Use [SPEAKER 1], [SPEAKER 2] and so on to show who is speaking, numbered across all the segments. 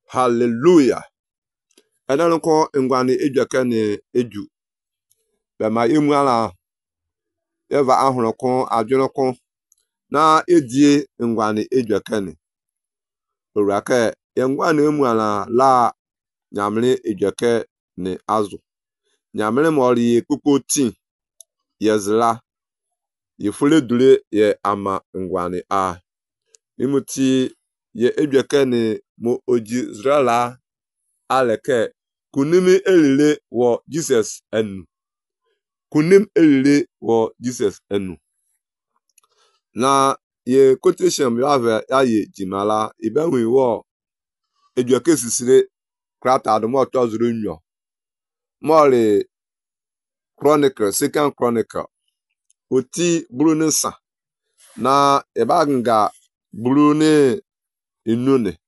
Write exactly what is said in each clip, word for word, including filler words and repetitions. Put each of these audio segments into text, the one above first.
[SPEAKER 1] Hallelujah. Ena ko ngwani ejweke ni eju. Be ma emu ala eva ahuru ko adwene ko na edie ngwani ejweke ni. Orake ngwani emu ala la nyamre ejweke ni azu. Nyamre mori kukoti yezla yefule dule ye ama ngwani a. Imuti ye ejweke ni mo oji zrala aleke kunimi elile wo Jesus enu. Kunim elile wo Jesus enu. Na ye quotation yave ya ye jimala ibenwe wo ejweke sisire krata adumo tozuru nyo. Mole Chronicle, Second Chronicle. Oti brune sa na ebanga brune inune.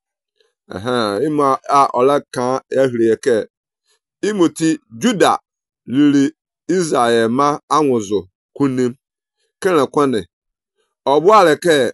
[SPEAKER 1] Aha, ima a ola kan ehrieke. Imuti Juda lili Israel ma anwuzo kunim kene kwane. Obwale ke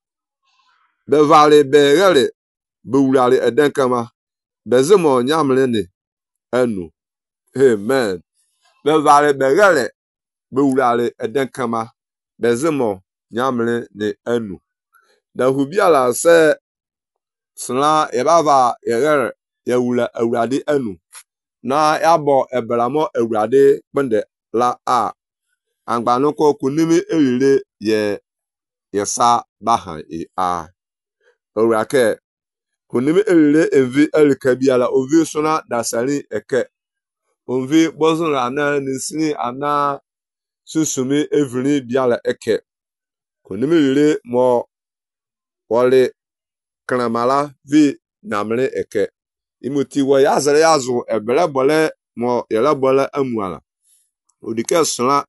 [SPEAKER 1] bevale begele bewulale edenkama bezemo nyamle ni enu. Amen. Bevale begele bewulale edenkama bezemo nyamle ni enu. Da hubiala se sla ebava yegere yewula awurade enu. Na yabo ebramo awurade bende la a angbanoko kunimi elile ye yesa bahan e a orake kunimi elile envi elikabiala ovi sona dasari eke onvi bozun ana nisini ana susumi evri biala eke kunimi elile mo wole kramala vi namre eke imuti wo yazere yazu ebele bole mo yele bole amuala odike sona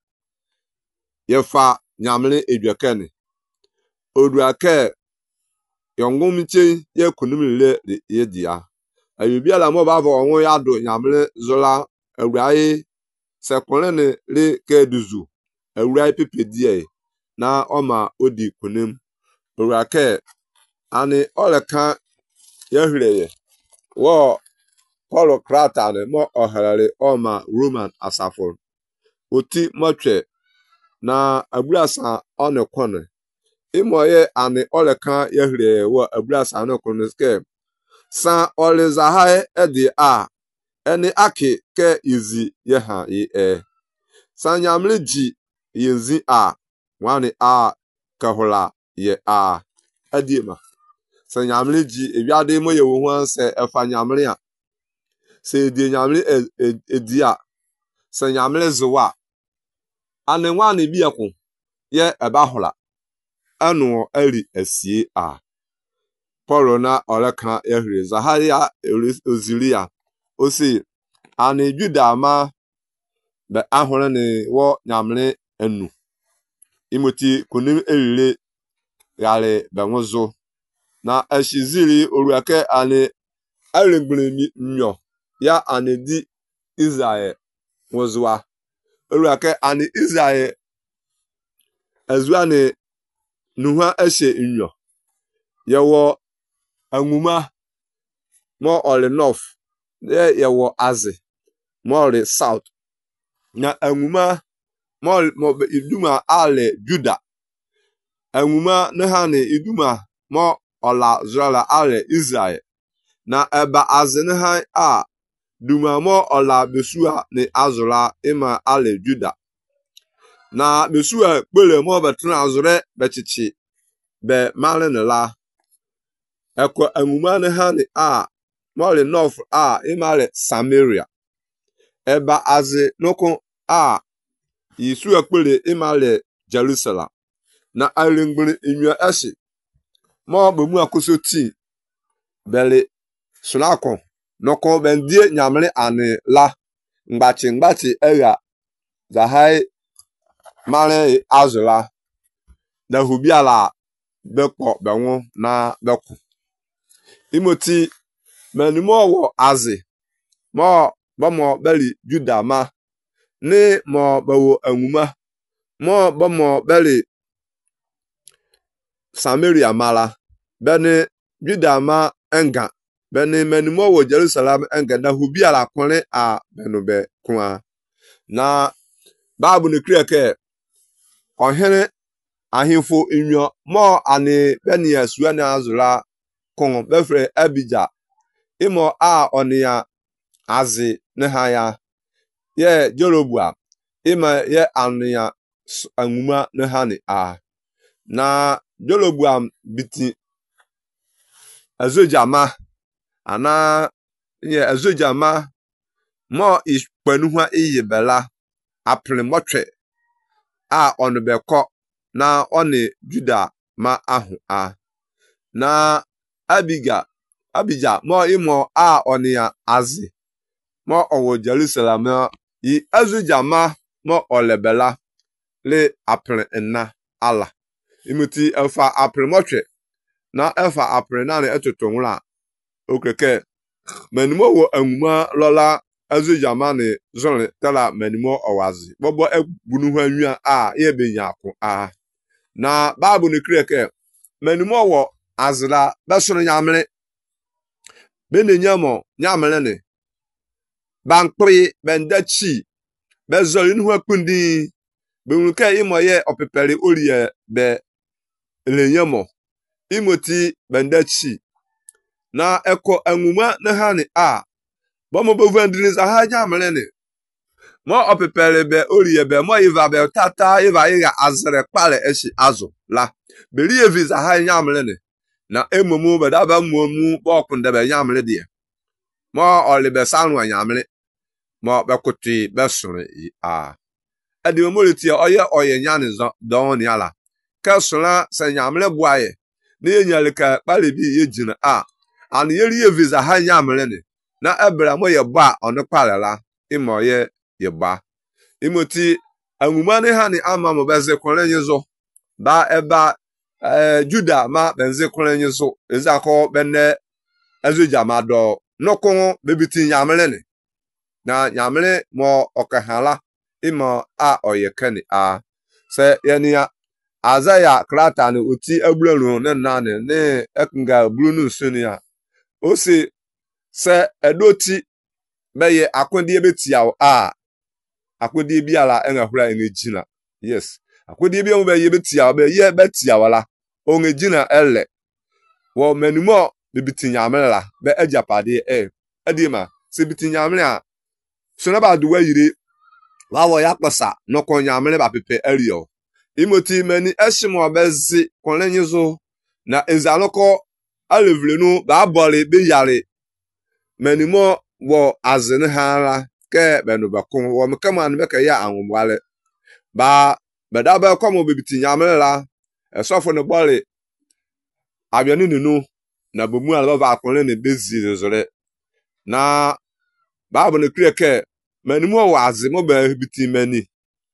[SPEAKER 1] yefa nyamle ejwekeni oduake yongumche ye kunimile ye dia ayubia la mo bavo onwo yado nyamle zola awrai sekonene le keduzu awrai pepedie na oma odi kunim oduake ani oleka yehreye wo Paul krata ne mo oharare oma Roman asafo oti moche na abrasa one kone imoye ani oleka yehre wo abrasa no kone ske san oliza ha edi a eni aki ke izi yeha yi e san yamle ji yezi a wani a kahula ye a adima san yamle ji ebiade mo ye wo ho se efa nyamle a se di nyamle edi a san yamle zuwa ani wani bi ekun ye ebahula anu eri esie a Paul na oleka ehre Zaharia ozilia osi ani Juda ma be ahore ni wo nyamle enu imoti kunim elile yale benwozo na eshizili oruake ani alengbele nyo ya ani di Israel wozwa oruake ani Israel ezwane nuha eshe nyo yewo anwuma mo ole north ye yewo aze mo ole south na anwuma mo mo iduma ale Juda anwuma ne ha ne iduma mo ola zrala ale Israel na eba aze ne ha a duma mo ola besua ne azura ima ale Juda na besua pele mo betra azure bechichi be male ne la eko anwuma ne ha ne a mole north a imale Samaria eba aze noko a yisu akpele imale Jerusalem na alengbele inyo esi mo bemu akosoti bele sunako noko bendie nyamle ane la ngbachi ngbachi eya zahai male azula na hubiala bekpo benwo na beku imoti menimo wo aze mo bomo beli Juda ma ni mo bawo anwuma mo bomo beli Samaria mala bene Juda ma enga beni menimo wo Jerusalem engeda hubi ala kwere a benube kwa na babu ne krieke ohene ahimfo inyo mo ani beni asua na azura kon befre Abija imo a onia azi ne haya ye Jeroboam ima ye ania anwuma ne hani a na Jeroboam biti azojama ana ye azojama mo ispanuha iyebela apre motwe a onbeko na oni Juda ma ahu a na Abiga Abija mo imo a onia azi mo owo Jerusalem yi azojama mo olebela le apre na ala imuti elfa apre motwe na elfa apre na ne etotonwura okeke menimo wo anwuma lola azojama ne zone tala menimo owazi bobo egbunu hwanwa a ye benya ko a na babu ne kreke menimo wo azra besono nyamre benenyamo nyamre ne bankpri bendachi bezoli nu hwakundi benwuke imoye opepere oriye be elenyamo imoti bendachi na eko anwuma ne hani a bomo bovandini za ha nyamre ne mo opepere be oriye be mo iva be tata iva iga azre kpale eshi azu la beriye visa ha nyamre ne na emumu be daba mumu bokunde be nyamre die mo olibe sanu nyamre mo be kuti be sure a edi mo leti oye oye nyane zo don ni ala ka sura se nyamre buaye ne nyale ka kpale bi yejina a an yeriye visa ha nyamre ne na ebra mo ye ba onu kpalela imo ye ye ba imoti anwuma ne ha ni ama mo beze kwere nyizo ba eba eh Juda ma benze kwere nyizo ezako benne azojama do nokon bebiti nyamre ne na nyamre mo okahala imo a oyekani a se yenia azaya krata ne oti ablanu ne nane ne ekinga blunu sunia osi se edoti beye akwodie betiawo a akwodie biala enahura engejina yes akwodie bi mo beye betiawo be ye betiawo la ongejina ele wo menimo bibiti nyamre la be ajapade e adima se biti nyamre a sona ba duwa yire wa wo yakpasa no kon nyamre ba pepe ariyo imoti mani eshimo bezi konlenyizo na ezaloko alevlenu ba bole be yare menimo wo azene hala ke benu bakon wo mekama ne beka ya anwwale ba beda ba komo bibiti nyamre la esofo ne bole abianu nunu na bomu ala ba konle ne bezi zore na babu ne kreke menimo wo azemo ba bibiti mani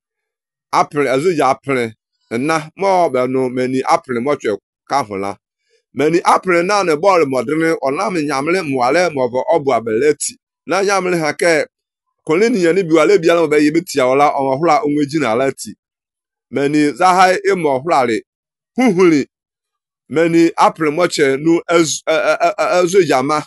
[SPEAKER 1] apre azoja apre na mo be no mani apre mo twe ka hola mani apre na ne ball modern onam nyamle mwale mobo obu abeleti na nyamle ha ke koleni yani biwale bia no be yebetia ola onhora onwejina alati mani zahai imo horare huhuri mani apre mo che nu azojama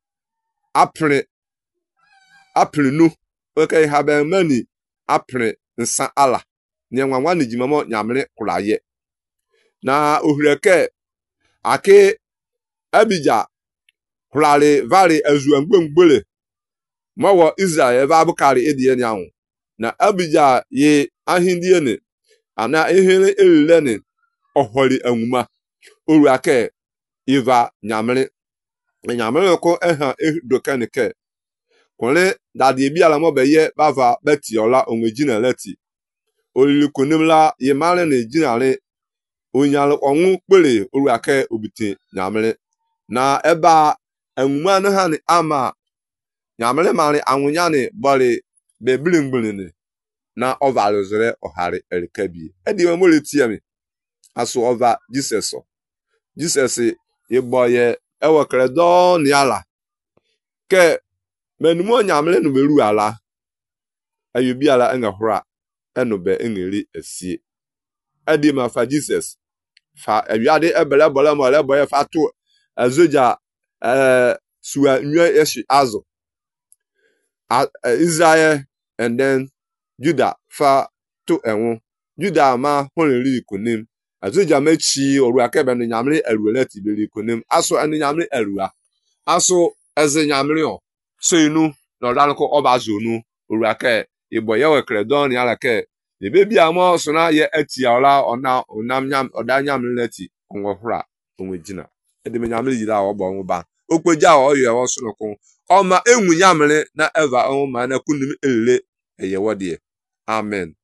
[SPEAKER 1] apre apre nu okay haben mani apre nsa ala nyanwa ne jimamo nyamre kuraye na ohureke ake Abija hulale vale azuangbengbele mawo Israel va bukari edie nyawo na Abija ye ahindie ne ana ehere elile ne ohori anwuma oruake iva nyamre nyamre ko eha edokanike kole dadi bi ala mo beye bava betiola onwejina lati olilikunimla ye male ne jinale onyal onwu kpere oruake obite nyamre na eba anwuma no ha ne ama nyamre mare anwunya ne bole be blingbline na ovalozere ohare elkabi edi mo letia mi aso ova Jesus Jesus ye boye ewo kredo ni ala ke menumo nyamre no beru ala ayubi ala engahura enobe engeri esie edi ma fa Jesus fa awiade ebele bole mo le boye fa to azoja eh suwa nwa yeshi azo Israel and then Judah fa to enwo Judah ma honri ikonim azoja mechi orua kebe no nyamre aruela tibeli ikonim aso anu nyamre arua aso eze nyamre o so inu no dalko obazonu orua ke iboye we kredon ya la ke the baby amo so na ye ati ola ona onam nyam oda nyamre lati onwohura onwejina ede me nyamre yira obo nwba okpeja o ye wo so nko Oma enwu nyamre na eva o ma na kunim ele eye wodie amen.